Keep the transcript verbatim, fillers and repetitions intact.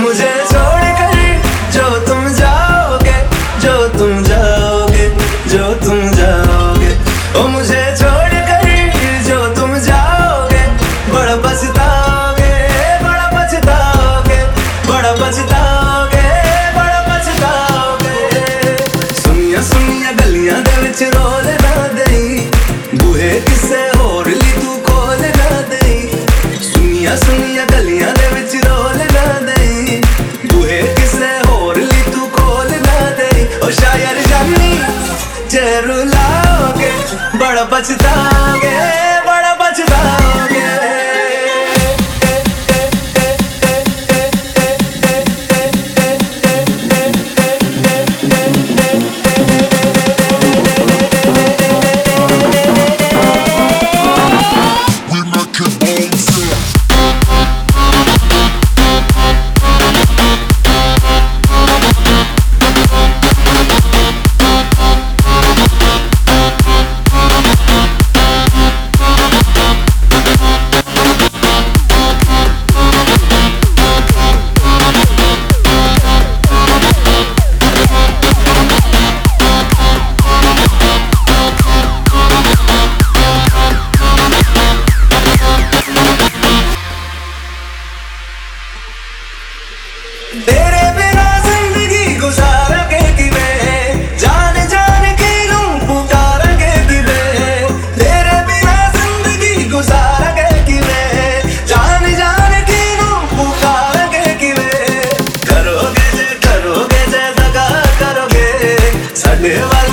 मुझे छोड़कर जो तुम जाओगे, जो तुम जाओगे, जो तुम जाओगे, ओ मुझे छोड़कर जो तुम जाओगे, बड़ा पछताओगे, बड़ा पछताओगे, बड़ा पछताओगे, बड़ा पछताओगे। सुनिया सुनिया गलियां दे विच रोल ना देई, बूहे किसे होर ली तू खोल ना देई। सुनिया सुनिया गलियां दे विच रोल ना देई, बूहे किसे होर ली तू खोल ना देई। ओ शायर जानी जे रुलाओगे, बड़ा पछताओगे, बड़ा पछताओगे। तेरे बिना जिंदगी गुजारेंगे किवें, जान जान के लूं पुकारेंगे किवें। तेरे बिना जिंदगी गुजारेंगे किवें, जान जान के लूं पुकारेंगे किवें। करोगे जे करोगे जे दगा करोगे, साडे